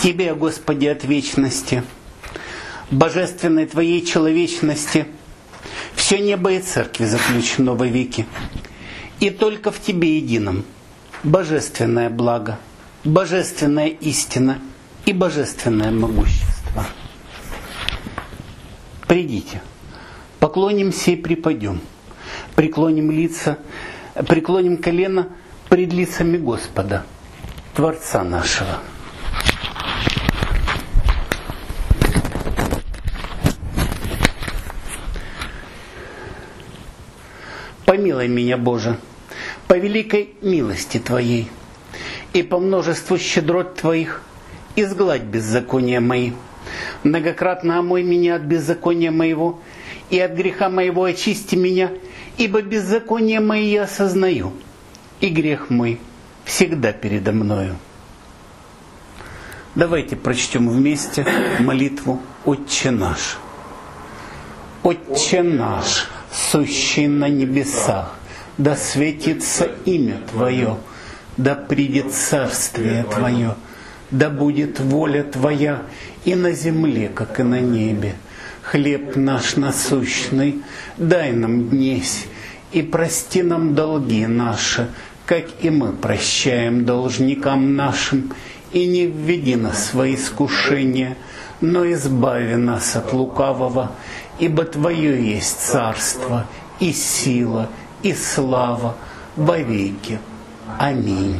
Тебе, Господи, от вечности, божественной Твоей человечности, все небо и церкви заключено во веки. И только в Тебе едином божественное благо, божественная истина и божественное могущество. Придите, поклонимся и припадем, преклоним колено пред лицами Господа, Творца нашего. Помилуй меня, Боже, по великой милости Твоей, и по множеству щедрот Твоих изгладь беззакония мои. Многократно омой меня от беззакония моего, и от греха моего очисти меня, ибо беззаконие мои я осознаю, и грех мой всегда передо мною. Давайте прочтем вместе молитву «Отче наш». «Отче наш, сущий на небесах, да светится имя Твое, да придет царствие Твое, да будет воля Твоя и на земле, как и на небе. Хлеб наш насущный дай нам днесь, и прости нам долги наши, как и мы прощаем должникам нашим, и не введи нас во искушение, но избави нас от лукавого, ибо Твое есть царство, и сила, и слава во веки. Аминь.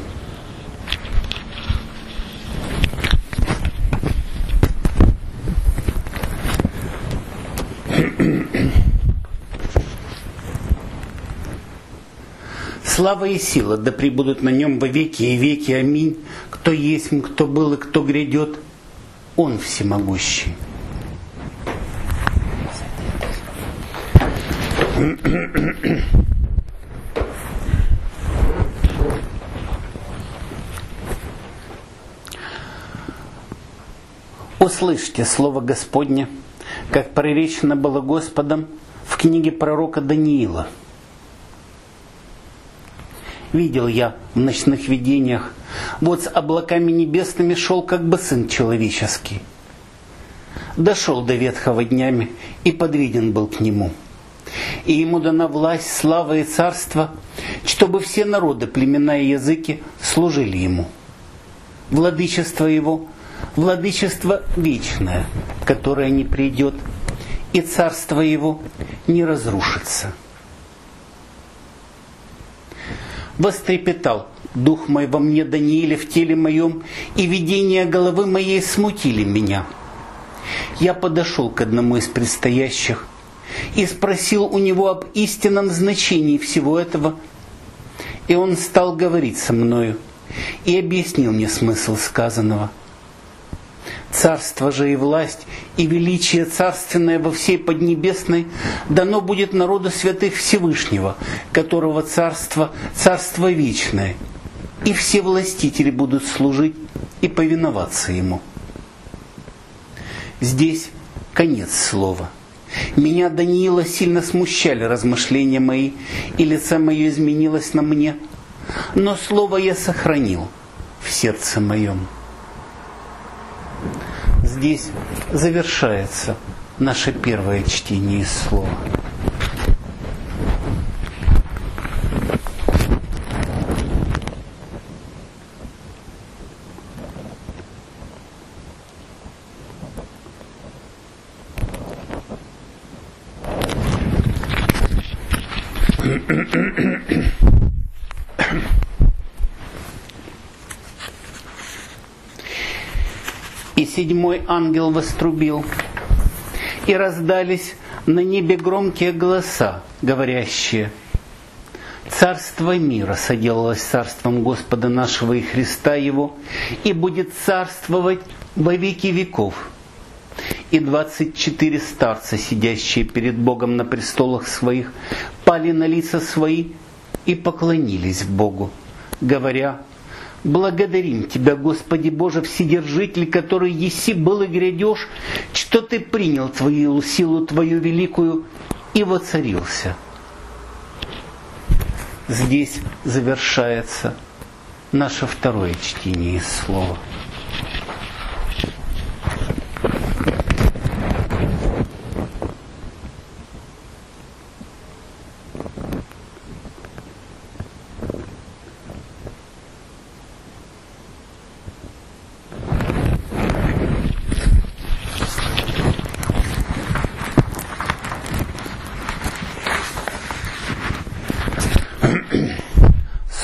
Слава и сила да пребудут на нем во веки и веки. Аминь. Кто есть, кто был и кто грядет, Он всемогущий. Услышьте слово Господне, как проречено было Господом в книге пророка Даниила. Видел я в ночных видениях, вот с облаками небесными шел как бы Сын Человеческий. Дошел до ветхого днями и подвиден был к Нему. И Ему дана власть, слава и царство, чтобы все народы, племена и языки служили Ему. Владычество Его – владычество вечное, которое не придет, и царство Его не разрушится. Вострепетал дух мой во мне, Данииле, в теле моем, и видения головы моей смутили меня. Я подошел к одному из предстоящих и спросил у него об истинном значении всего этого, и он стал говорить со мною и объяснил мне смысл сказанного. Царство же и власть, и величие царственное во всей Поднебесной дано будет народу святых Всевышнего, которого царство вечное, и все властители будут служить и повиноваться Ему. Здесь конец слова. Меня, Даниила, сильно смущали размышления мои, и лицо мое изменилось на мне, но слово я сохранил в сердце моем. Здесь завершается наше первое чтение из слова. И седьмой ангел вострубил, и раздались на небе громкие голоса, говорящие: «Царство мира соделалось царством Господа нашего и Христа Его, и будет царствовать во веки веков». И 24 старца, сидящие перед Богом на престолах своих, пали на лица свои и поклонились Богу, говоря: «Благодарим Тебя, Господи Боже, Вседержитель, который еси был и грядешь, что Ты принял Твою силу Твою великую и воцарился». Здесь завершается наше второе чтение из слова.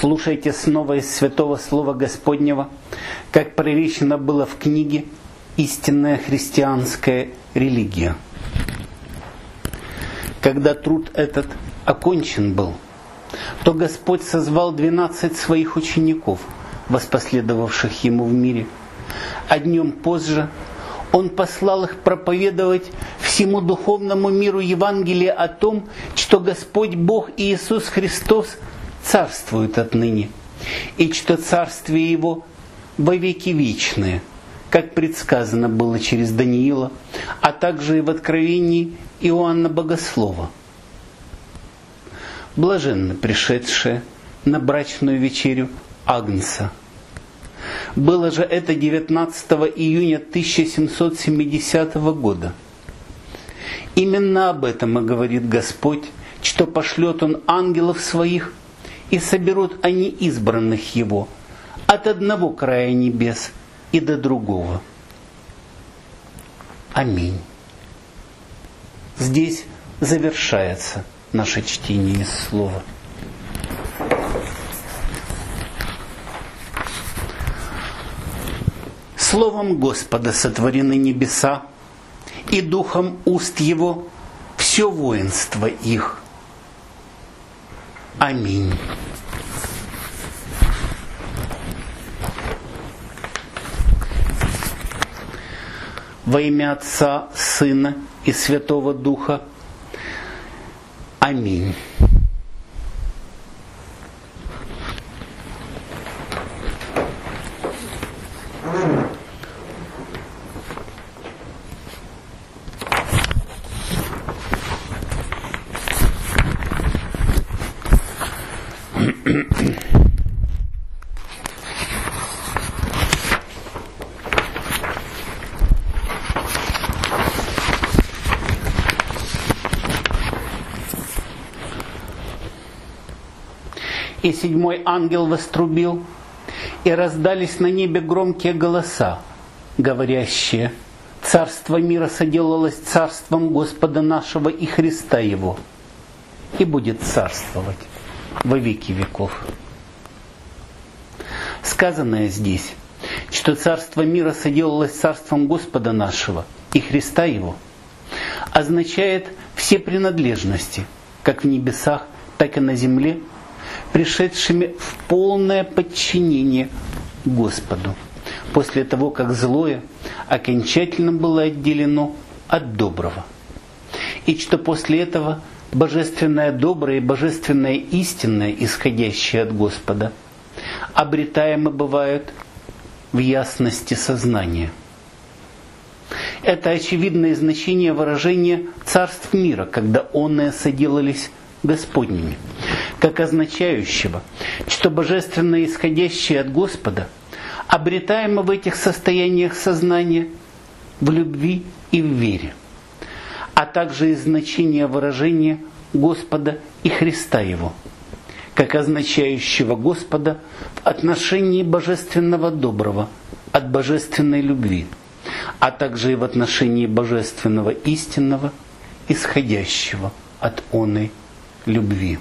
Слушайте снова из святого слова Господнего, как проречено было в книге «Истинная христианская религия». Когда труд этот окончен был, то Господь созвал 12 своих учеников, воспоследовавших Ему в мире, а днем позже Он послал их проповедовать всему духовному миру Евангелие о том, что Господь Бог и Иисус Христос царствуют отныне, и что царствие Его во веки вечные, как предсказано было через Даниила, а также и в откровении Иоанна Богослова. Блаженны пришедшие на брачную вечерю Агнца. Было же это 19 июня 1770 года. Именно об этом и говорит Господь, что пошлет Он ангелов Своих, и соберут они избранных Его от одного края небес и до другого. Аминь. Здесь завершается наше чтение из Слова. Словом Господа сотворены небеса, и духом уст Его все воинство их. Аминь. Во имя Отца, Сына и Святого Духа. Аминь. И седьмой ангел вострубил, и раздались на небе громкие голоса, говорящие: «Царство мира соделалось царством Господа нашего и Христа Его, и будет царствовать во веки веков». Сказанное здесь, что царство мира соделалось царством Господа нашего и Христа Его, означает все принадлежности, как в небесах, так и на земле, пришедшими в полное подчинение Господу, после того, как злое окончательно было отделено от доброго. И что после этого божественное доброе и божественное истинное, исходящее от Господа, обретаемы бывают в ясности сознания. Это очевидное значение выражения царств мира, когда оные соделались Господними, как означающего, что божественное исходящее от Господа обретаемо в этих состояниях сознания в любви и в вере, а также и значение выражения Господа и Христа Его, как означающего Господа в отношении божественного доброго от божественной любви, а также и в отношении божественного истинного, исходящего от оной любви.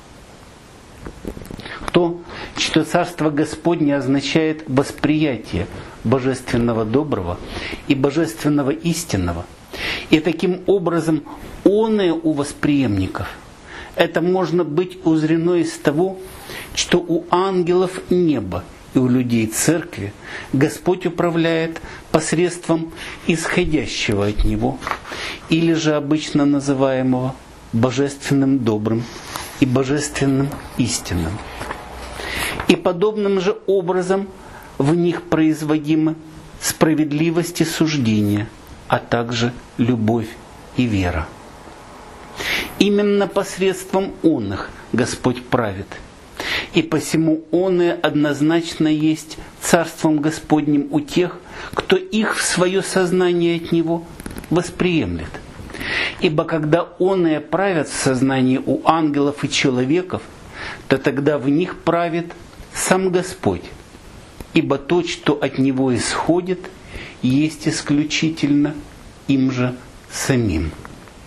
То, что Царство Господне означает восприятие божественного доброго и божественного истинного, и таким образом оное у восприемников, это можно быть узрено из того, что у ангелов неба и у людей церкви Господь управляет посредством исходящего от Него, или же обычно называемого божественным добрым и божественным истинным. И подобным же образом в них производимы справедливость и суждение, а также любовь и вера. Именно посредством оных Господь правит, и посему оное однозначно есть Царством Господним у тех, кто их в свое сознание от Него восприемлет. Ибо когда оные правят в сознании у ангелов и человеков, то тогда в них правит сам Господь, ибо то, что от Него исходит, есть исключительно им же самим.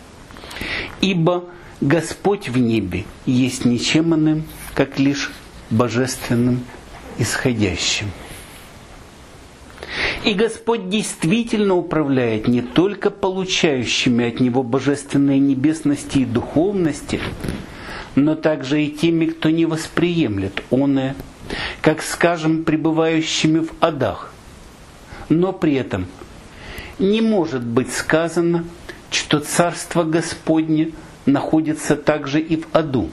Ибо Господь в небе есть ничем иным, как лишь божественным исходящим. И Господь действительно управляет не только получающими от Него божественной небесности и духовности, но также и теми, кто не восприемлет оное, как, скажем, пребывающими в адах. Но при этом не может быть сказано, что Царство Господне находится также и в аду.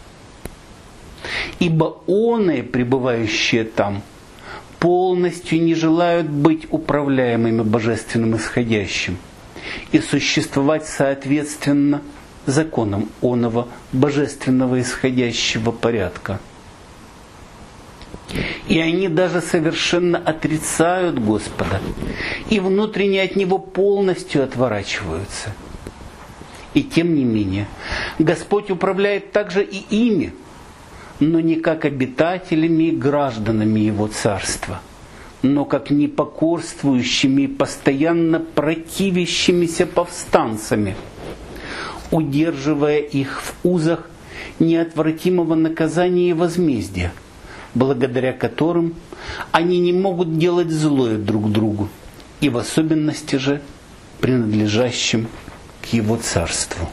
Ибо оное, пребывающие там, полностью не желают быть управляемыми божественным исходящим и существовать соответственно законам оного божественного исходящего порядка. И они даже совершенно отрицают Господа и внутренне от Него полностью отворачиваются. И тем не менее, Господь управляет также и ими, но не как обитателями и гражданами Его Царства, но как непокорствующими и постоянно противящимися повстанцами, удерживая их в узах неотвратимого наказания и возмездия, благодаря которым они не могут делать злое друг другу, и в особенности же принадлежащим к Его Царству.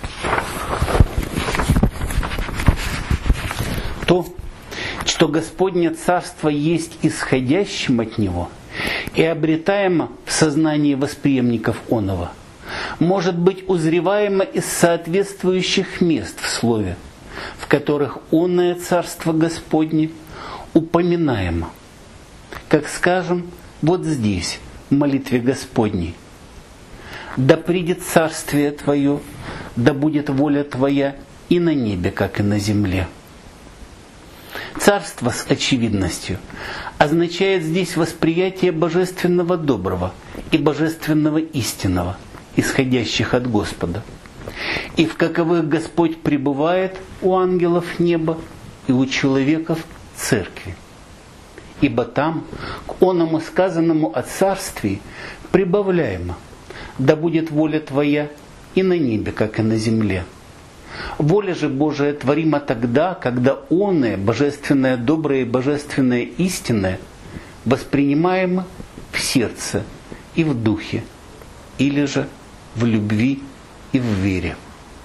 То, что Господне Царство есть исходящим от Него и обретаемо в сознании восприемников оного, может быть узреваемо из соответствующих мест в Слове, в которых оное Царство Господне упоминаемо. Как скажем, вот здесь, в молитве Господней: «Да придет Царствие Твое, да будет воля Твоя и на небе, как и на земле». Царство с очевидностью означает здесь восприятие божественного доброго и божественного истинного, исходящих от Господа, и в каковых Господь пребывает у ангелов неба и у человеков церкви. Ибо там, к оному сказанному о царствии, прибавляемо: «Да будет воля Твоя и на небе, как и на земле». Воля же Божия творима тогда, когда оное, божественное доброе и божественное истинное, воспринимаемо в сердце и в духе, или же в любви и в вере.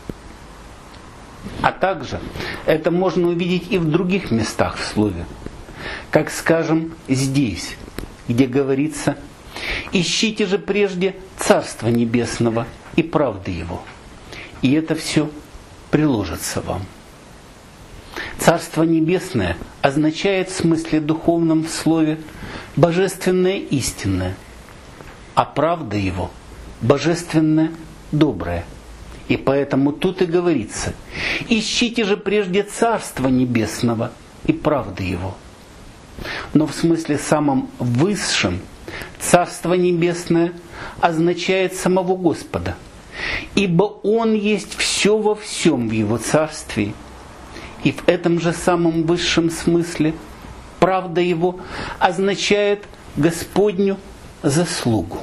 А также это можно увидеть и в других местах в Слове. Как, скажем, здесь, где говорится: «Ищите же прежде Царства Небесного и правды Его, и это все приложится вам». Царство Небесное означает в смысле духовном в Слове божественное истинное, а правда Его божественное доброе. И поэтому тут и говорится: «Ищите же прежде Царства Небесного и правды Его». Но в смысле самом высшем Царство Небесное означает самого Господа, ибо Он есть все во всем в Его Царстве. И в этом же самом высшем смысле правда Его означает Господню заслугу.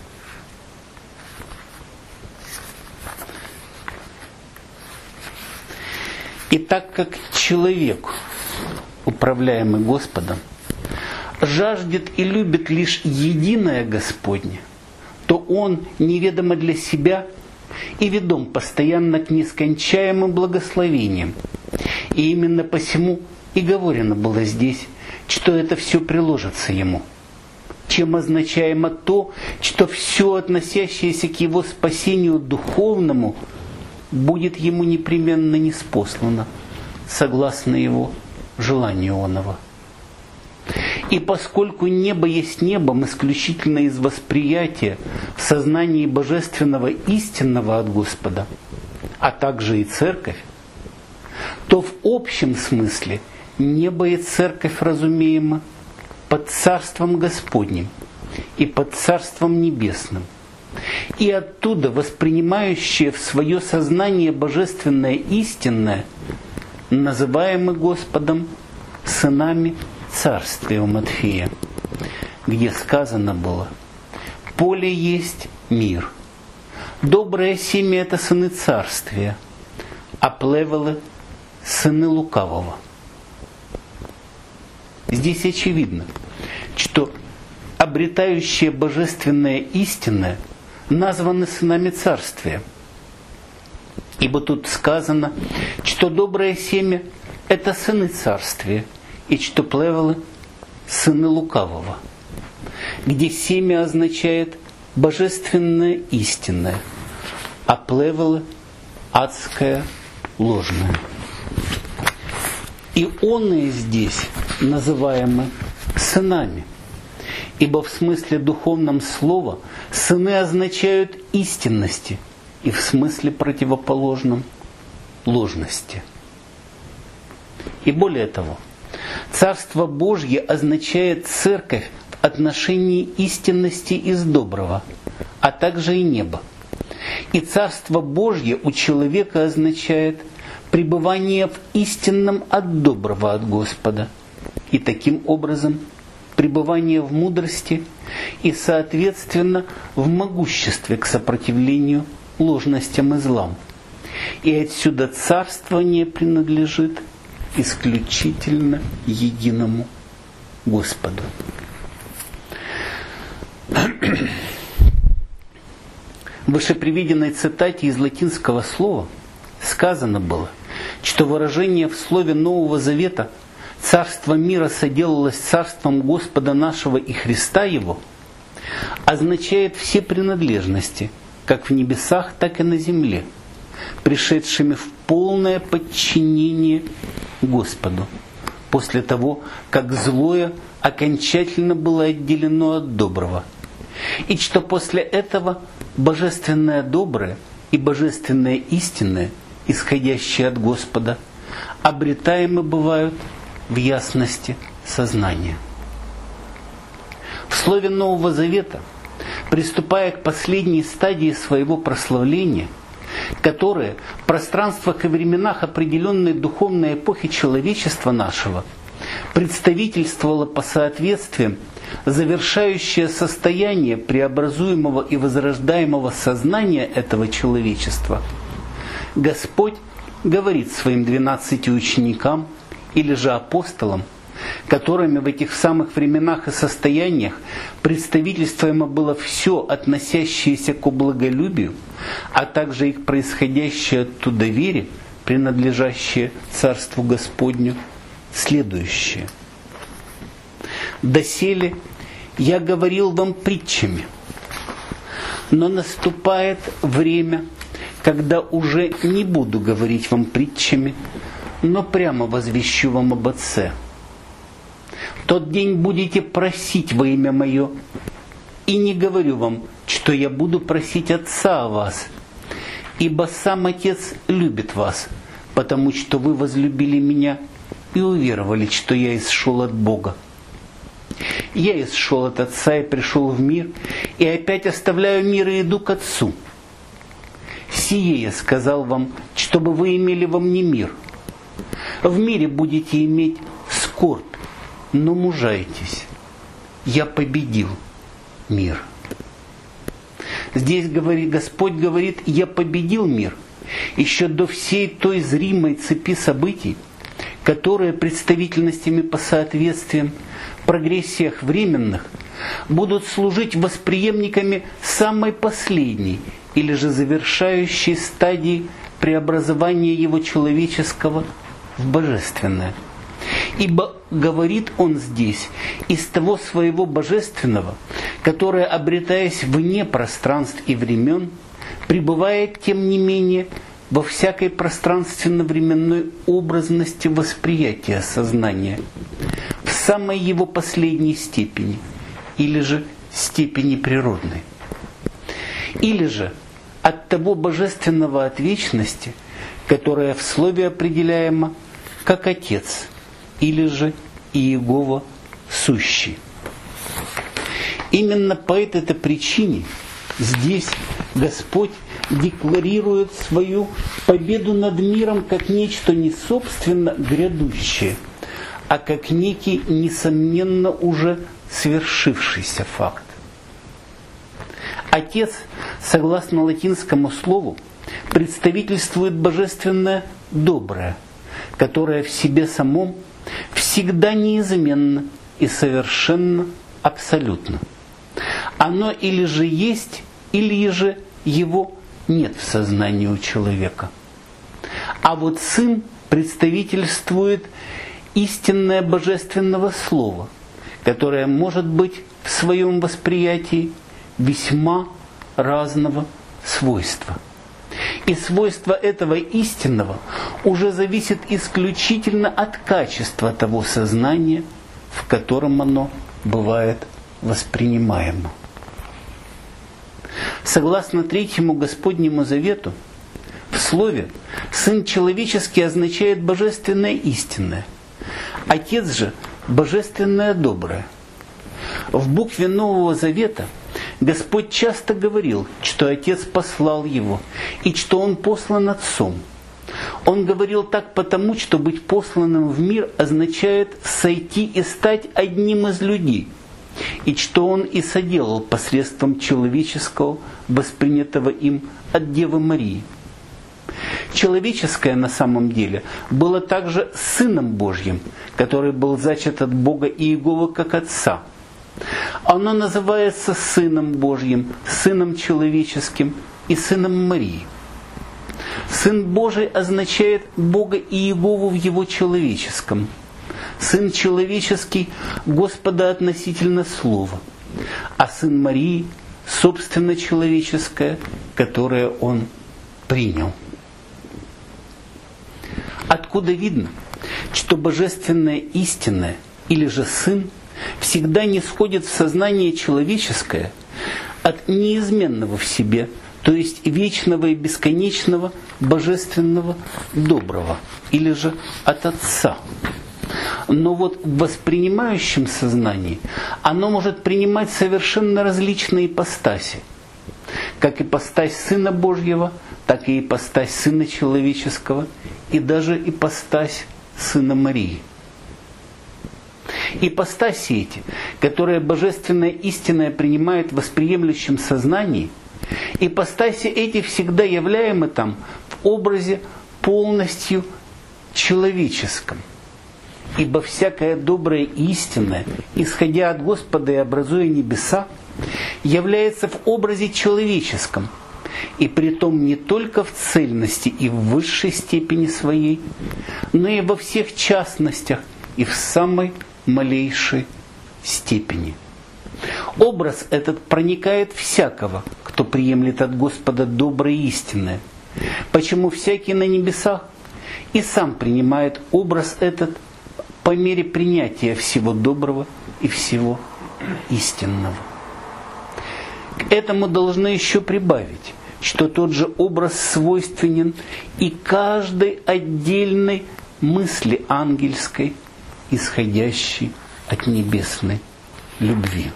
И так как человек, управляемый Господом, жаждет и любит лишь единое Господне, то он неведомо для себя и ведом постоянно к нескончаемым благословениям. И именно посему и говорено было здесь, что это все приложится ему, чем означаемо то, что все относящееся к его спасению духовному будет ему непременно ниспослано, согласно его желанию оного. И поскольку небо есть небом исключительно из восприятия в сознании божественного истинного от Господа, а также и церковь, то в общем смысле небо и церковь разумеемо под Царством Господним и под Царством Небесным, и оттуда воспринимающие в свое сознание божественное истинное, называемы Господом сынами Царствия у Матфея, где сказано было: «Поле есть мир, доброе семя — это сыны Царствия, а плевелы — сыны лукавого». Здесь очевидно, что обретающие божественное истинное названы сынами царствия. Ибо тут сказано, что доброе семя – это сыны царствия, и что плевелы – сыны лукавого, где семя означает божественное истинное, а плевелы – адское ложное. И оные здесь называемы сынами, ибо в смысле духовном слова сыны означают истинности, и в смысле противоположном – ложности. И более того, Царство Божье означает церковь в отношении истинности из доброго, а также и небо. И Царство Божье у человека означает пребывание в истинном от доброго от Господа, и таким образом пребывание в мудрости и, соответственно, в могуществе к сопротивлению ложностям и злам. И отсюда царствование принадлежит исключительно единому Господу. В вышеприведенной цитате из латинского слова сказано было, что выражение в слове Нового Завета «Царство мира соделалось царством Господа нашего и Христа Его» означает все принадлежности, как в небесах, так и на земле, пришедшими в полное подчинение Господу, после того, как злое окончательно было отделено от доброго, и что после этого божественное доброе и божественное истинное, исходящее от Господа, обретаемы бывают в ясности сознания. В слове Нового Завета, приступая к последней стадии своего прославления, которое в пространствах и временах определенной духовной эпохи человечества нашего представительствовало по соответствиям завершающее состояние преобразуемого и возрождаемого сознания этого человечества, Господь говорит своим 12 ученикам или же апостолам, которыми в этих самых временах и состояниях представительствуемо было все, относящееся к благолюбию, а также их происходящее оттуда вере, принадлежащее Царству Господню, следующее. «Доселе я говорил вам притчами, но наступает время, когда уже не буду говорить вам притчами, но прямо возвещу вам об Отце. В тот день будете просить во имя Мое, и не говорю вам, что я буду просить Отца о вас, ибо сам Отец любит вас, потому что вы возлюбили Меня и уверовали, что я исшел от Бога. Я исшел от Отца и пришел в мир, и опять оставляю мир и иду к Отцу. Сие я сказал вам, чтобы вы имели во мне мир. В мире будете иметь скорбь, но мужайтесь. Я победил мир». Здесь Господь говорит: «Я победил мир» еще до всей той зримой цепи событий, которые представительностями по соответствиям, прогрессиях временных будут служить восприемниками самой последней или же завершающей стадии преобразования его человеческого в божественное. Ибо говорит он здесь из того своего божественного, которое, обретаясь вне пространств и времен, пребывает, тем не менее, во всякой пространственно-временной образности восприятия сознания, в самой его последней степени, или же степени природной. Или же от того божественного от вечности, которое в слове определяемо как Отец, или же Иегова сущий. Именно по этой-то причине здесь Господь декларирует свою победу над миром как нечто не собственно грядущее, а как некий, несомненно, уже свершившийся факт. Отец, согласно латинскому слову, представительствует божественное доброе, которое в себе самом всегда неизменно и совершенно абсолютно. Оно или же есть, или же его нет в сознании у человека. А вот Сын представительствует истинное божественного Слова, которое может быть в своем восприятии весьма разного свойства. И свойство этого истинного уже зависит исключительно от качества того сознания, в котором оно бывает воспринимаемо. Согласно Третьему Господнему Завету, в слове «Сын человеческий» означает божественное истинное, Отец же – божественное доброе. В букве Нового Завета Господь часто говорил, что Отец послал Его, и что Он послан Отцом. Он говорил так потому, что быть посланным в мир означает сойти и стать одним из людей, и что Он и соделал посредством человеческого, воспринятого им от Девы Марии. Человеческое на самом деле было также Сыном Божьим, который был зачат от Бога Иеговы как Отца. Оно называется Сыном Божьим, Сыном человеческим и Сыном Марии. Сын Божий означает Бога Иегову в Его человеческом. Сын человеческий – Господа относительно Слова. А Сын Марии – собственно человеческое, которое Он принял. Откуда видно, что божественное истинное или же Сын всегда не сходит в сознание человеческое от неизменного в себе, то есть вечного и бесконечного божественного доброго, или же от Отца. Но вот в воспринимающем сознании оно может принимать совершенно различные ипостаси. Как ипостась Сына Божьего, так и ипостась Сына Человеческого, и даже ипостась Сына Марии. Ипостаси эти, которые божественное истинное принимает в восприемлющем сознании, ипостаси эти всегда являемы там в образе полностью человеческом. Ибо всякое доброе и истинное, исходя от Господа и образуя небеса, является в образе человеческом, и притом не только в цельности и в высшей степени своей, но и во всех частностях и в самой малейшей степени. Образ этот проникает всякого, кто приемлет от Господа доброе и истинное, почему всякий на небесах и сам принимает образ этот по мере принятия всего доброго и всего истинного. К этому должны еще прибавить, что тот же образ свойственен и каждой отдельной мысли ангельской, исходящей от небесной любви.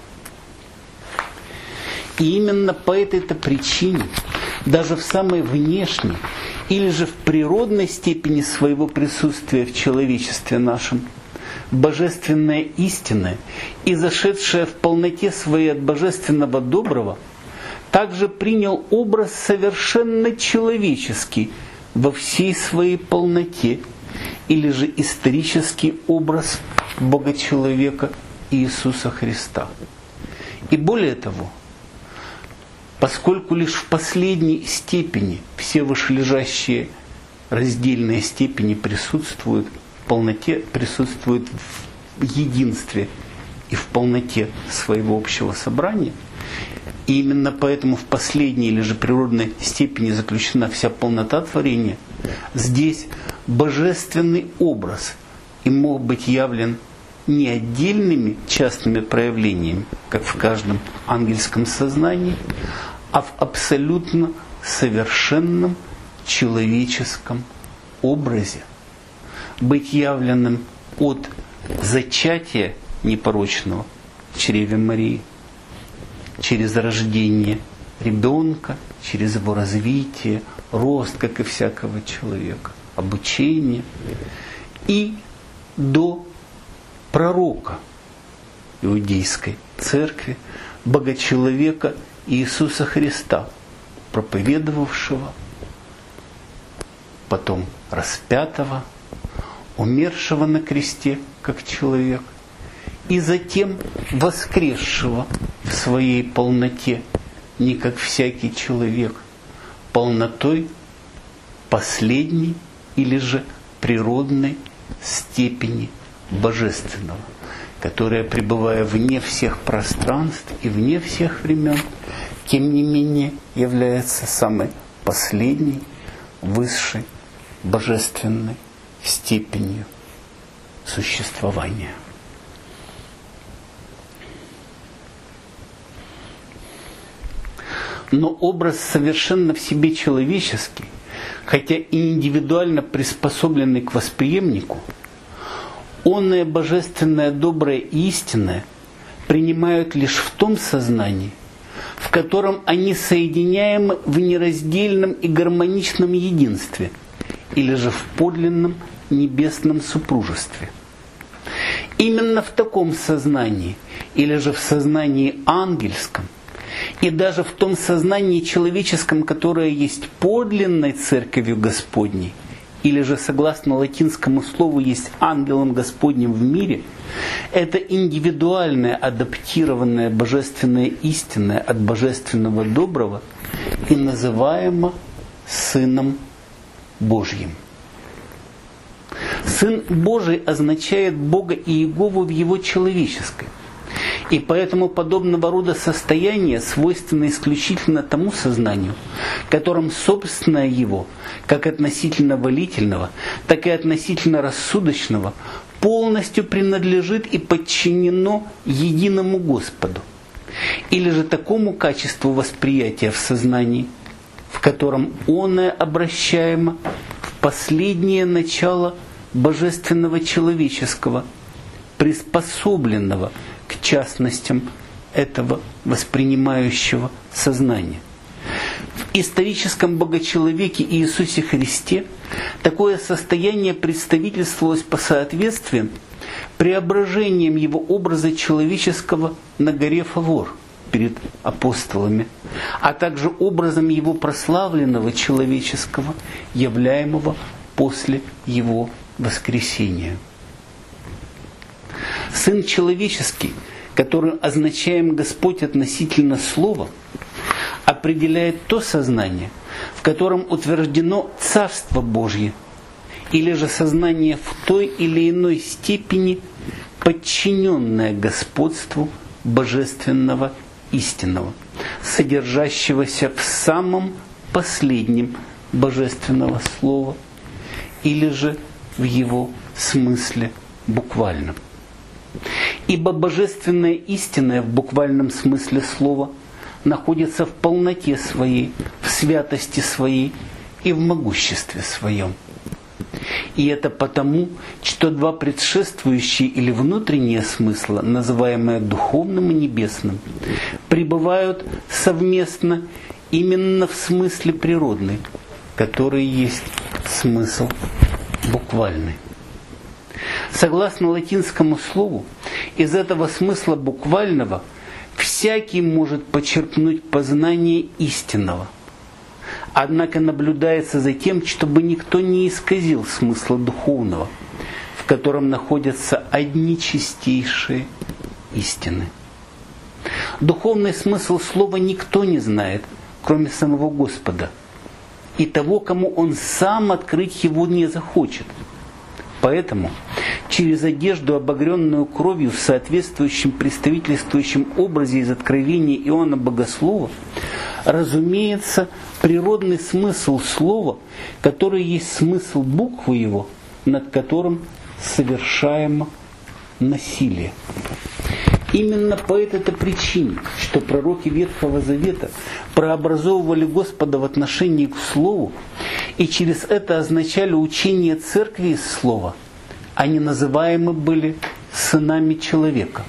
И именно по этой-то причине, даже в самой внешней или же в природной степени своего присутствия в человечестве нашем, божественное истинное, изошедшее в полноте своей от божественного доброго, также принял образ совершенно человеческий во всей своей полноте, или же исторический образ Бога-человека Иисуса Христа. И более того, поскольку лишь в последней степени все вышележащие раздельные степени присутствуют в полноте, присутствуют в единстве и в полноте своего общего собрания, и именно поэтому в последней или же природной степени заключена вся полнота творения, здесь божественный образ и мог быть явлен не отдельными частными проявлениями, как в каждом ангельском сознании, а в абсолютно совершенном человеческом образе, быть явленным от зачатия непорочного в чреве Марии, через рождение ребенка, через его развитие, рост, как и всякого человека, обучение, и до пророка иудейской церкви, Бога-человека Иисуса Христа, проповедовавшего, потом распятого, умершего на кресте как человек, и затем воскресшего в своей полноте, не как всякий человек, полнотой последней или же природной степени божественного, которая, пребывая вне всех пространств и вне всех времен, тем не менее является самой последней, высшей, божественной степенью существования. Но образ совершенно в себе человеческий, хотя и индивидуально приспособленный к восприемнику, онное божественное, доброе и истинное принимают лишь в том сознании, в котором они соединяемы в нераздельном и гармоничном единстве, или же в подлинном небесном супружестве. Именно в таком сознании, или же в сознании ангельском, и даже в том сознании человеческом, которое есть подлинной Церковью Господней, или же, согласно латинскому слову, есть ангелом Господним в мире, это индивидуальное, адаптированное божественное истинное от божественного доброго и называемо Сыном Божьим. Сын Божий означает Бога и Иегову в его человеческой. И поэтому подобного рода состояние свойственно исключительно тому сознанию, которым собственное его, как относительно волительного, так и относительно рассудочного, полностью принадлежит и подчинено единому Господу. Или же такому качеству восприятия в сознании, в котором оное обращаемо в последнее начало божественного человеческого, приспособленного к частностям этого воспринимающего сознания. В историческом Богочеловеке Иисусе Христе такое состояние представительствовалось по соответствию преображением его образа человеческого на горе Фавор перед апостолами, а также образом его прославленного человеческого, являемого после его воскресения. Сын человеческий, которым означаем Господь относительно Слова, определяет то сознание, в котором утверждено Царство Божье, или же сознание в той или иной степени подчиненное господству божественного истинного, содержащегося в самом последнем божественного слова, или же в его смысле буквальном. Ибо божественное истинное в буквальном смысле слова находится в полноте своей, в святости своей и в могуществе своем. И это потому, что два предшествующие или внутренние смысла, называемые духовным и небесным, пребывают совместно именно в смысле природный, который есть смысл буквальный. Согласно латинскому слову, из этого смысла буквального всякий может почерпнуть познание истинного. Однако наблюдается за тем, чтобы никто не исказил смысла духовного, в котором находятся одни чистейшие истины. Духовный смысл слова никто не знает, кроме самого Господа, и того, кому Он сам открыть его не захочет. Поэтому через одежду, обогренную кровью в соответствующем представительствующем образе из Откровения Иоанна Богослова, разумеется природный смысл слова, который есть смысл буквы его, над которым совершаемо насилие. Именно по этой-то причине, что пророки Ветхого Завета прообразовывали Господа в отношении к Слову и через это означали учение Церкви из Слова, они называемы были сынами человека.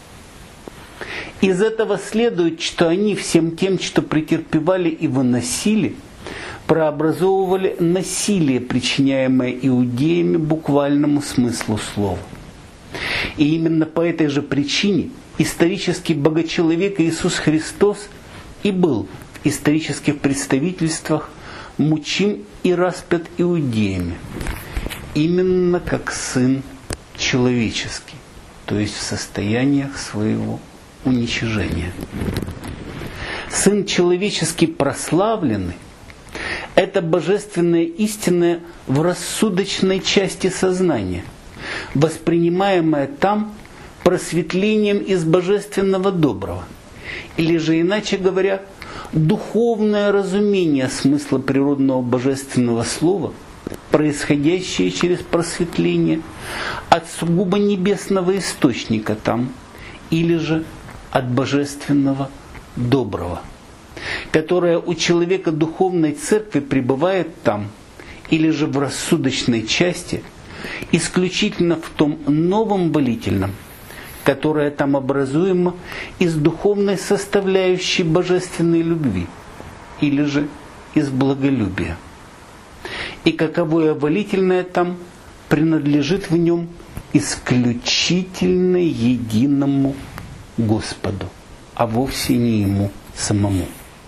Из этого следует, что они всем тем, что претерпевали и выносили, прообразовывали насилие, причиняемое иудеями буквальному смыслу слова. И именно по этой же причине исторический Богочеловек Иисус Христос и был в исторических представительствах мучим и распят иудеями. именно как Сын человеческий, то есть в состояниях своего уничижения. Сын человеческий прославленный – это божественная истина в рассудочной части сознания, воспринимаемая там просветлением из божественного доброго, или же, иначе говоря, духовное разумение смысла природного божественного слова, происходящее через просветление от сугубо небесного источника там, или же от божественного доброго, которое у человека духовной церкви пребывает там, или же в рассудочной части, исключительно в том новом молительном, которое там образуемо из духовной составляющей божественной любви, или же из благолюбия. И каковое волительное там принадлежит в нем исключительно единому Господу, а вовсе не Ему самому.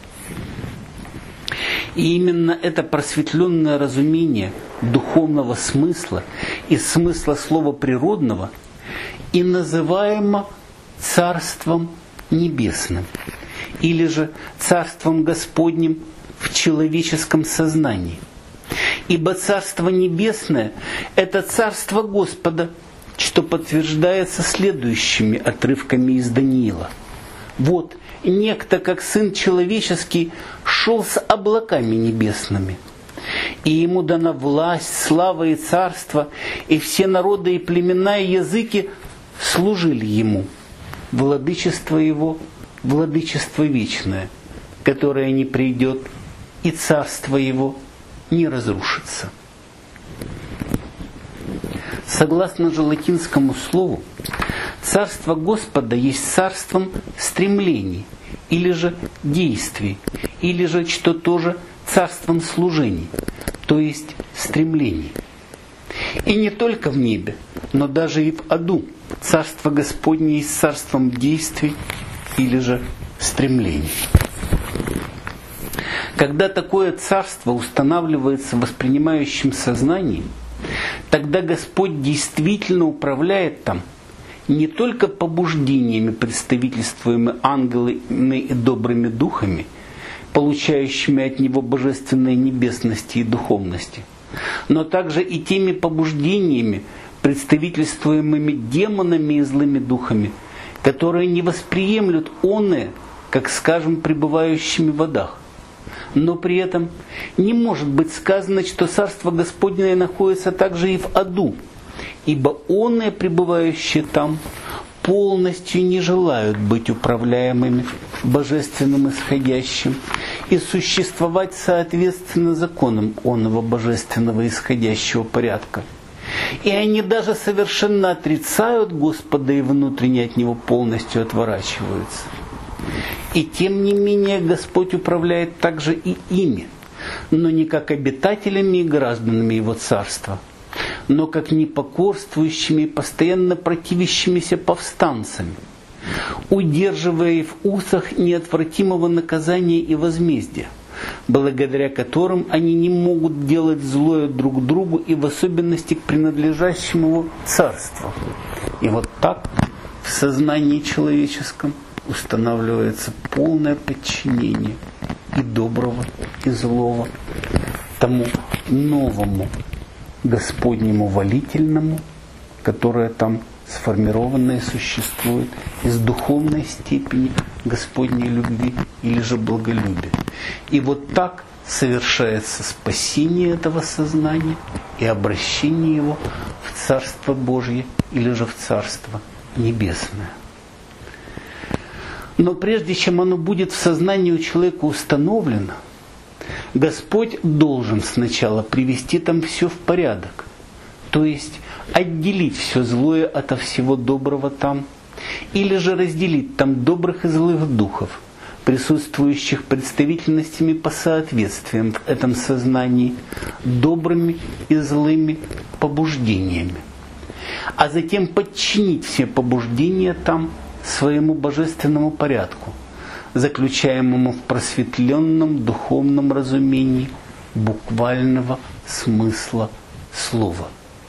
И именно это просветленное разумение духовного смысла и смысла слова природного и называемо Царством Небесным, или же Царством Господним в человеческом сознании. Ибо Царство Небесное – это Царство Господа, что подтверждается следующими отрывками из Даниила. Вот, некто, как Сын Человеческий, шел с облаками небесными, и ему дана власть, слава и царство, и все народы и племена и языки служили ему. Владычество его – владычество вечное, которое не придет, и царство его не разрушится. Согласно же латинскому слову, Царство Господа есть царством стремлений, или же действий, или же, что тоже, царством служений, то есть стремлений. И не только в небе, но даже и в аду Царство Господне есть царством действий, или же стремлений. Когда такое царство устанавливается в воспринимающем сознании, тогда Господь действительно управляет там не только побуждениями, представительствуемыми ангелами и добрыми духами, получающими от Него божественной небесности и духовности, но также и теми побуждениями, представительствуемыми демонами и злыми духами, которые не восприемлют оное, как, скажем, пребывающими в водах. Но при этом не может быть сказано, что Царство Господне находится также и в аду, ибо оные, пребывающие там, полностью не желают быть управляемыми божественным исходящим и существовать соответственно законам оного божественного исходящего порядка. И они даже совершенно отрицают Господа и внутренне от Него полностью отворачиваются. И тем не менее Господь управляет также и ими, но не как обитателями и гражданами Его Царства, но как непокорствующими и постоянно противящимися повстанцами, удерживая в узах неотвратимого наказания и возмездия, благодаря которым они не могут делать злое друг другу и в особенности к принадлежащему царству. И вот так в сознании человеческом устанавливается полное подчинение и доброго, и злого тому новому Господнему волительному, которое там сформировано и существует из духовной степени Господней любви или же благолюбия. И вот так совершается спасение этого сознания и обращение его в Царство Божье или же в Царство Небесное. Но прежде чем оно будет в сознании у человека установлено, Господь должен сначала привести там все в порядок, то есть отделить все злое ото всего доброго там, или же разделить там добрых и злых духов, присутствующих представительностями по соответствиям в этом сознании, добрыми и злыми побуждениями, а затем подчинить все побуждения там своему божественному порядку, заключаемому в просветленном духовном разумении буквального смысла слова,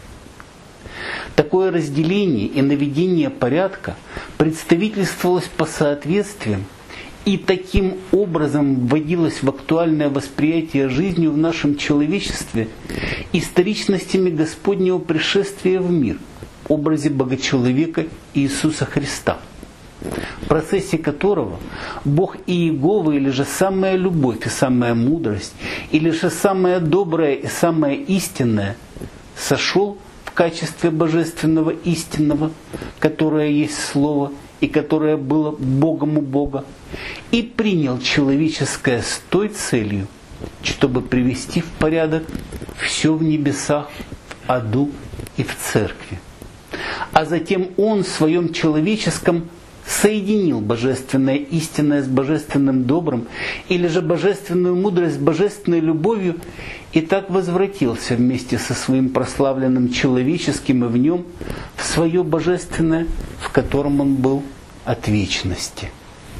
Такое разделение и наведение порядка представительствовалось по соответствиям и таким образом вводилось в актуальное восприятие жизни в нашем человечестве историчностями Господнего пришествия в мир в образе Бога-человека Иисуса Христа, в процессе которого Бог Иегова, или же самая любовь и самая мудрость, или же самое доброе и самое истинное, сошел в качестве божественного истинного, которое есть Слово и которое было Богом у Бога, и принял человеческое с той целью, чтобы привести в порядок все в небесах, в аду и в церкви. А затем Он в своем человеческом соединил божественное истинное с божественным добрым, или же божественную мудрость с божественной любовью, и так возвратился вместе со своим прославленным человеческим и в нем в свое божественное, в котором Он был от вечности.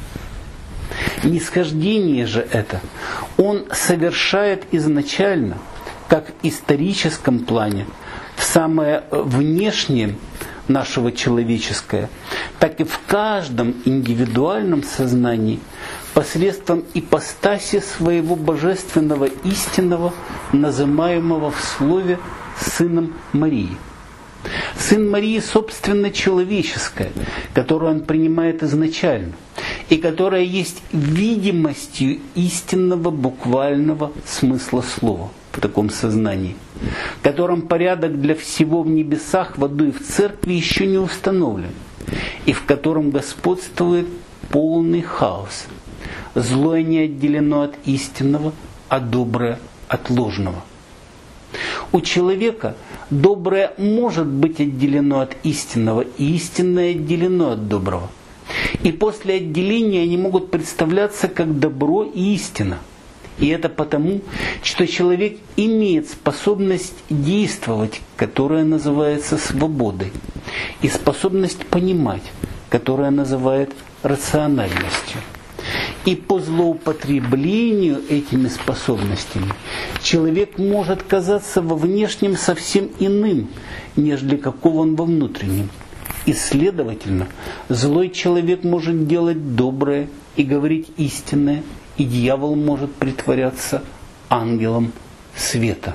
Нисхождение же это Он совершает изначально, как в историческом плане, в самое внешнее нашего человеческое, так и в каждом индивидуальном сознании посредством ипостаси своего божественного истинного, называемого в слове Сыном Марии. Сын Марии, собственно, человеческое, которое Он принимает изначально, и которое есть видимостью истинного буквального смысла слова в таком сознании, в котором порядок для всего в небесах, в аду и в церкви еще не установлен, и в котором господствует полный хаос. Злое не отделено от истинного, а доброе от ложного. У человека доброе может быть отделено от истинного, и истинное отделено от доброго. И после отделения они могут представляться как добро и истина. И это потому, что человек имеет способность действовать, которая называется свободой, и способность понимать, которая называет рациональностью. И по злоупотреблению этими способностями человек может казаться во внешнем совсем иным, нежели каков он во внутреннем. И, следовательно, злой человек может делать доброе и говорить истинное, и дьявол может притворяться ангелом света.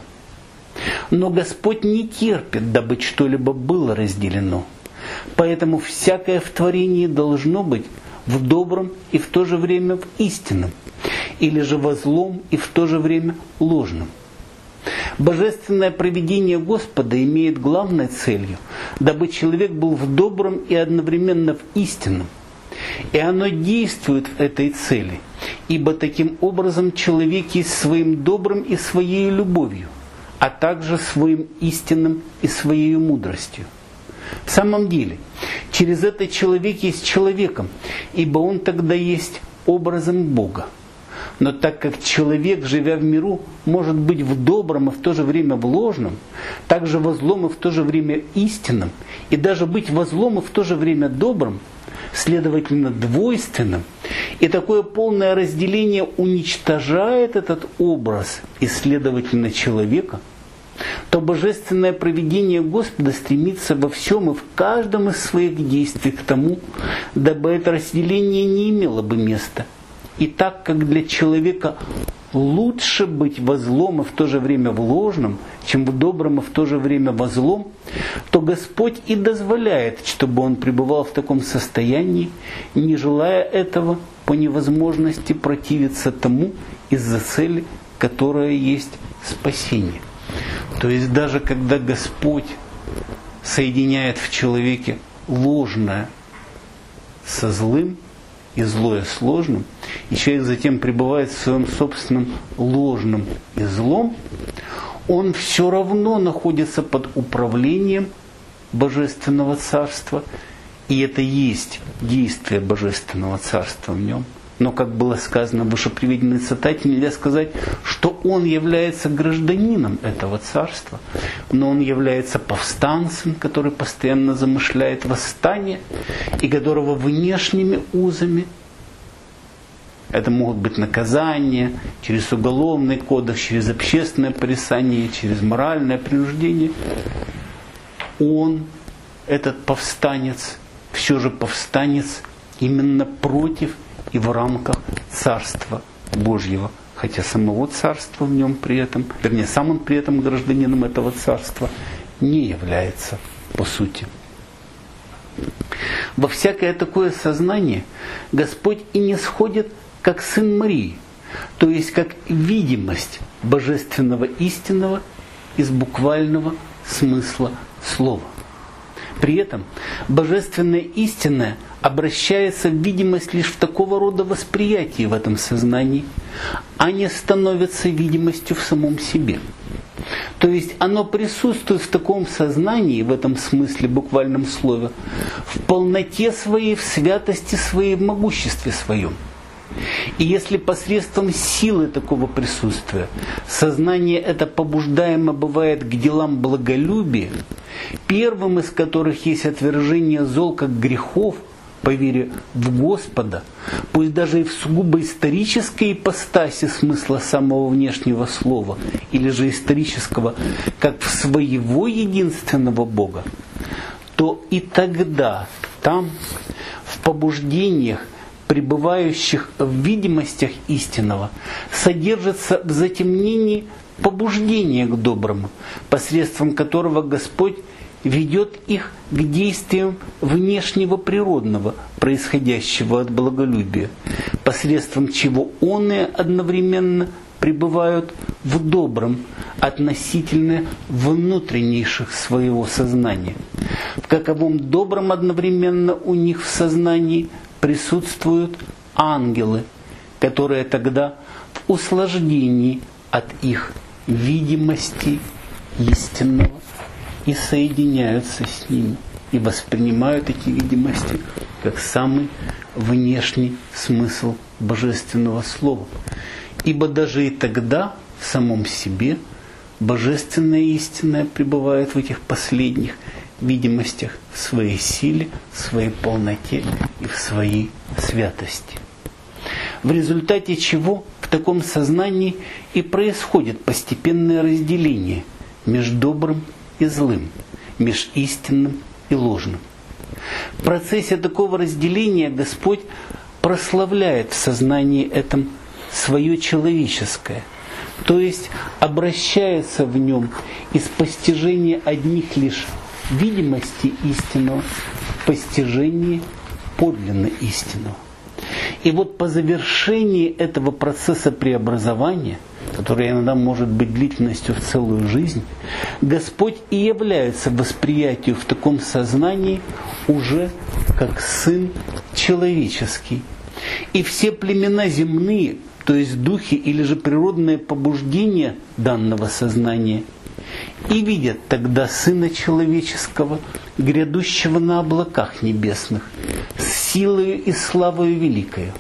Но Господь не терпит, дабы что-либо было разделено. Поэтому всякое в творении должно быть в добром и в то же время в истинном, или же во злом и в то же время ложном. Божественное провидение Господа имеет главной целью, дабы человек был в добром и одновременно в истинном. И оно действует в этой цели, ибо таким образом человек есть своим добрым и своей любовью, а также своим истинным и своей мудростью. В самом деле, через это человек есть человеком, ибо он тогда есть образом Бога. Но так как человек, живя в миру, может быть в добром и в то же время в ложном, также во злом и в то же время истинном, и даже быть во злом и в то же время добрым, следовательно, двойственным, и такое полное разделение уничтожает этот образ и, следовательно, человека, то божественное провидение Господа стремится во всем и в каждом из своих действий к тому, дабы это разделение не имело бы места. И так как для человека лучше быть во злом и в то же время в ложном, чем в добром и в то же время во злом, то Господь и дозволяет, чтобы он пребывал в таком состоянии, не желая этого по невозможности противиться тому из-за цели, которая есть спасение. То есть даже когда Господь соединяет в человеке ложное со злым и злое с ложным, и человек затем пребывает в своем собственном ложном и злом, он все равно находится под управлением Божественного Царства, и это есть действие Божественного Царства в нем. Но, как было сказано в вышеприведенной цитате, нельзя сказать, что он является гражданином этого царства, но он является повстанцем, который постоянно замышляет восстание, и которого внешними узами, это могут быть наказания через уголовный кодекс, через общественное порицание, через моральное принуждение, он этот повстанец все же повстанец именно против и в рамках Царства Божьего. Хотя самого царства в нем при этом, вернее, сам он при этом гражданином этого царства не является по сути. Во всякое такое сознание Господь и не сходит, как Сын Марии, то есть как видимость божественного истинного из буквального смысла слова. При этом божественное истинное обращается в видимость лишь в такого рода восприятии в этом сознании, а не становится видимостью в самом себе. То есть оно присутствует в таком сознании, в этом смысле, буквальном слове, в полноте своей, в святости своей, в могуществе своем. И если посредством силы такого присутствия сознание это побуждаемо бывает к делам благолюбия, первым из которых есть отвержение зол как грехов по вере в Господа, пусть даже и в сугубо исторической ипостаси смысла самого внешнего слова, или же исторического, как в своего единственного Бога, то и тогда там, в побуждениях, пребывающих в видимостях истинного, содержится в затемнении побуждение к доброму, посредством которого Господь ведет их к действиям внешнего природного, происходящего от благолюбия, посредством чего оные одновременно пребывают в добром относительно внутреннейших своего сознания, в каковом добром одновременно у них в сознании присутствуют ангелы, которые тогда в услаждении от их видимости истинного и соединяются с ними, и воспринимают эти видимости как самый внешний смысл божественного слова. Ибо даже и тогда в самом себе божественное истинное пребывает в этих последних видимостях в своей силе, в своей полноте и в своей святости. В результате чего в таком сознании и происходит постепенное разделение между добрым и злым, между истинным и ложным. В процессе такого разделения Господь прославляет в сознании этом свое человеческое, то есть обращается в нем из постижения одних лишь видимости истинного в постижении подлинно истинного. И вот по завершении этого процесса преобразования, который иногда может быть длительностью в целую жизнь, Господь и является восприятию в таком сознании уже как Сын человеческий. И все племена земные, то есть духи или же природные побуждения данного сознания, и видят тогда Сына Человеческого, грядущего на облаках небесных, с силою и славою великою.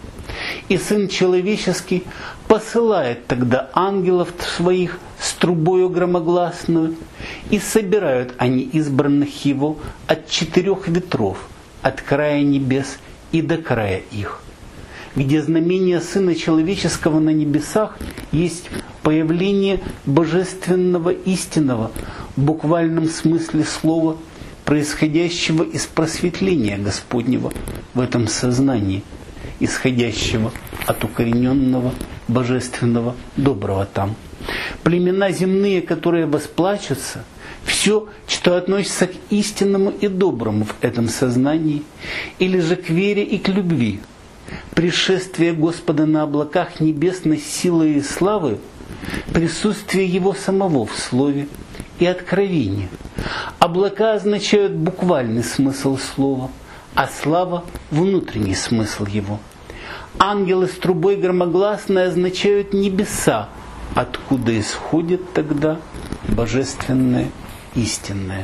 И Сын Человеческий посылает тогда ангелов своих с трубою громогласную, и собирают они избранных Его от 4 ветров, от края небес и до края их. Где знамение Сына Человеческого на небесах есть появление божественного истинного в буквальном смысле слова, происходящего из просветления Господнего в этом сознании, исходящего от укорененного божественного доброго там. Племена земные, которые восплачутся, все, что относится к истинному и доброму в этом сознании, или же к вере и к любви, пришествие Господа на облаках небесной силой и славы, присутствие Его самого в Слове и откровении. Облака означают буквальный смысл слова, а слава – внутренний смысл его. Ангелы с трубой громогласной означают небеса, откуда исходит тогда божественное истинное.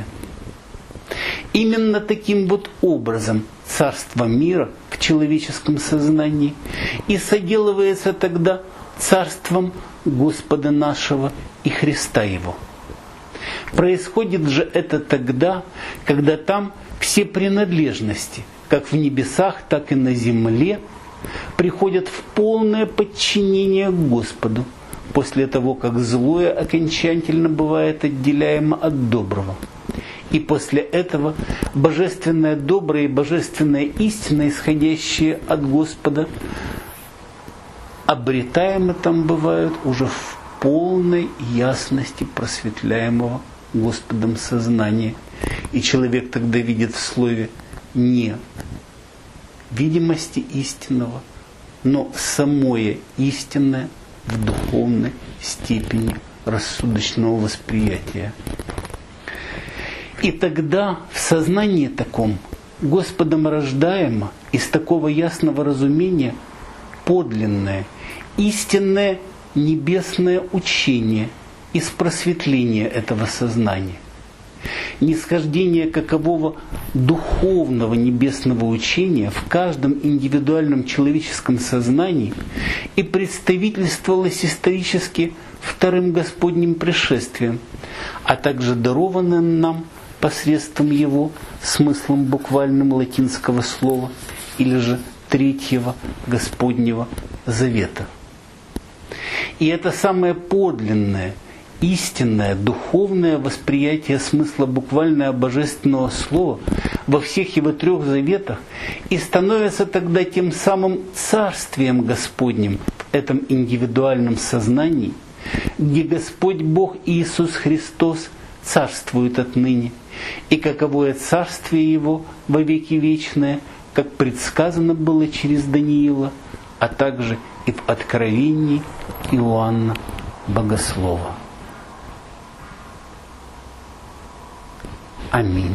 Именно таким вот образом царство мира в человеческом сознании и соделывается тогда царством Господа нашего и Христа Его. Происходит же это тогда, когда там все принадлежности, как в небесах, так и на земле, приходят в полное подчинение к Господу, после того, как злое окончательно бывает отделяемо от доброго. И после этого божественное доброе и божественная истина, исходящие от Господа, обретаемы там бывают уже в полной ясности просветляемого Господом сознания. И человек тогда видит в слове не видимости истинного, но самое истинное в духовной степени рассудочного восприятия. И тогда в сознании таком, Господом рождаемо, из такого ясного разумения, подлинное, истинное небесное учение из просветления этого сознания. Нисхождение какового духовного небесного учения в каждом индивидуальном человеческом сознании и представительствовалось исторически вторым Господним пришествием, а также дарованным нам посредством его смыслом буквальным латинского слова или же Третьего Господнего Завета. И это самое подлинное, истинное, духовное восприятие смысла буквального божественного слова во всех его трех заветах и становится тогда тем самым царствием Господним в этом индивидуальном сознании, где Господь Бог Иисус Христос царствует отныне, и каковое царствие Его во веки вечное, как предсказано было через Даниила, а также и в откровении Иоанна Богослова. Аминь.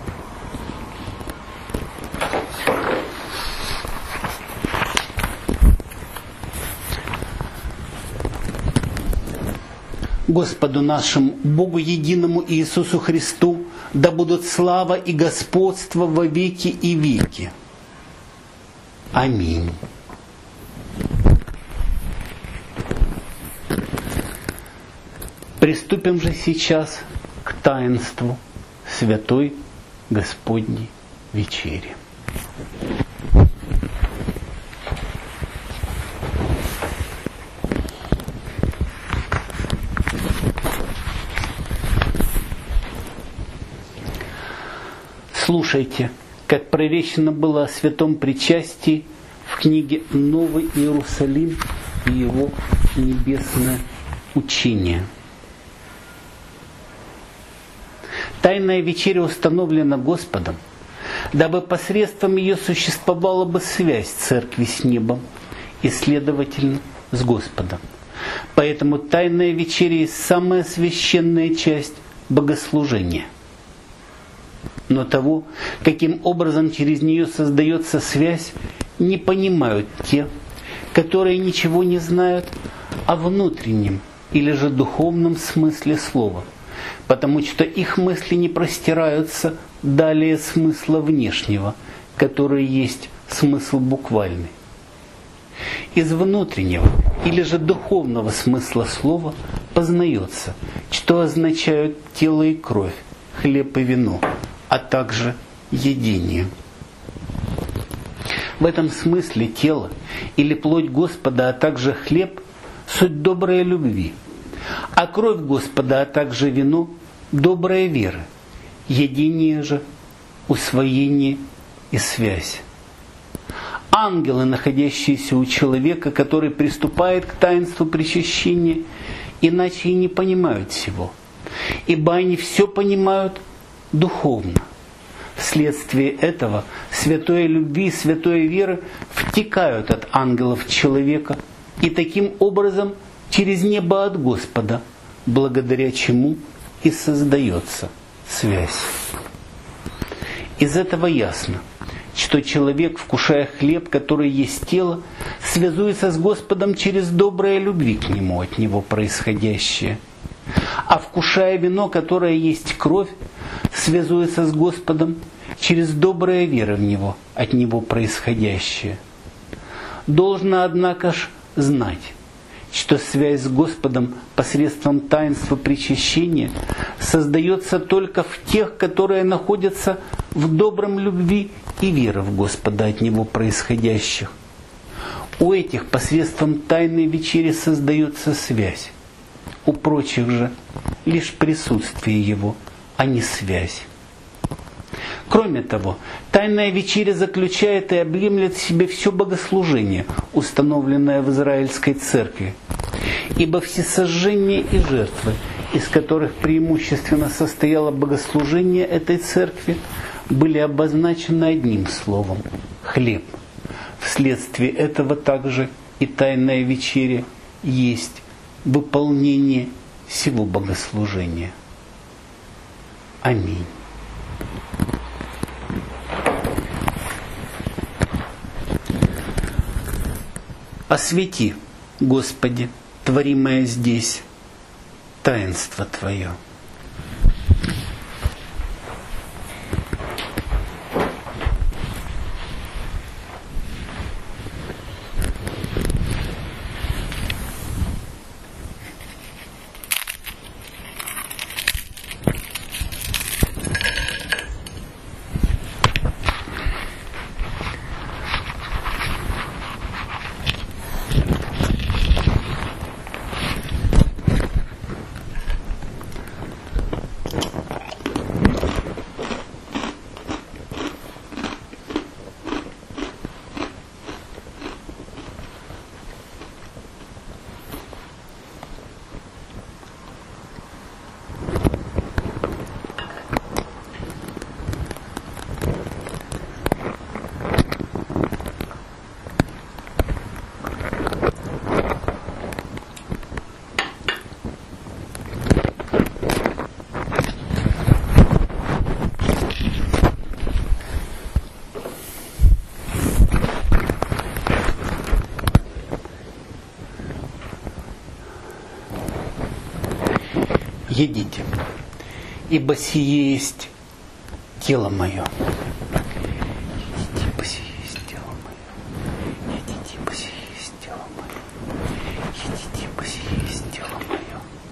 Господу нашему, Богу единому Иисусу Христу, да будут слава и господство во веки и веки. Аминь. Приступим же сейчас к таинству Святой Господней вечери. Слушайте, как проречено было о святом причастии в книге «Новый Иерусалим и его небесное учение». Тайная вечеря установлена Господом, дабы посредством ее существовала бы связь церкви с небом и, следовательно, с Господом. Поэтому тайная вечеря есть самая священная часть богослужения. Но того, каким образом через нее создается связь, не понимают те, которые ничего не знают о внутреннем или же духовном смысле слова, потому что их мысли не простираются далее смысла внешнего, который есть смысл буквальный. Из внутреннего или же духовного смысла слова познается, что означают тело и кровь, хлеб и вино, а также едение. В этом смысле тело или плоть Господа, а также хлеб – суть доброй любви, а кровь Господа, а также вино – добрая вера, едение же – усвоение и связь. Ангелы, находящиеся у человека, который приступает к таинству причащения, иначе и не понимают всего, ибо они все понимают духовно. Вследствие этого святой любви и святой веры втекают от ангелов человека и таким образом через небо от Господа, благодаря чему и создается связь. Из этого ясно, что человек, вкушая хлеб, который есть тело, связуется с Господом через доброе любви к Нему от Него происходящее. А вкушая вино, которое есть кровь, связуется с Господом через добрая вера в Него от Него происходящее. Должно, однако ж, знать, что связь с Господом посредством таинства причащения создается только в тех, которые находятся в добром любви и веры в Господа от Него происходящих. У этих посредством тайной вечери создается связь, у прочих же лишь присутствие Его, а не связь. Кроме того, Тайная вечеря заключает и объемлет в себе все богослужение, установленное в Израильской церкви. Ибо всесожжения и жертвы, из которых преимущественно состояло богослужение этой церкви, были обозначены одним словом – хлеб. Вследствие этого также и Тайная вечеря есть выполнение всего богослужения. Аминь. Освети, Господи, творимое здесь таинство Твое. Едите, ибо сие есть тело мое. Едите, ибо сие есть тело мое. Едите, ибо сие есть тело мое. Едите, ибо сие есть тело мое.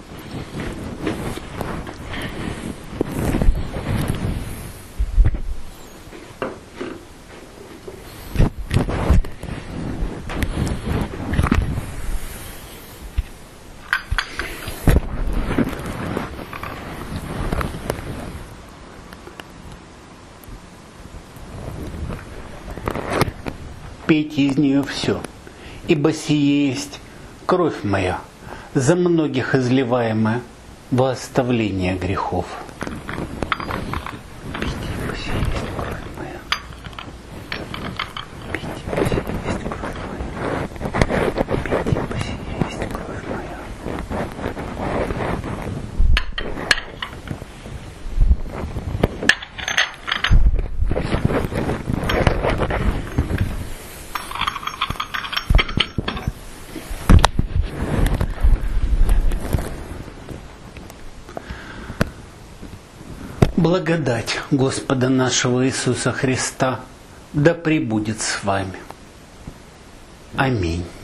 Пейте из нее все, ибо сие есть кровь моя, за многих изливаемая во оставление грехов. Пейте, ибо сие есть кровь моя. Пейте, ибо сие есть кровь моя. Пейте, ибо сие есть кровь моя. Благодать Господа нашего Иисуса Христа да пребудет с вами. Аминь.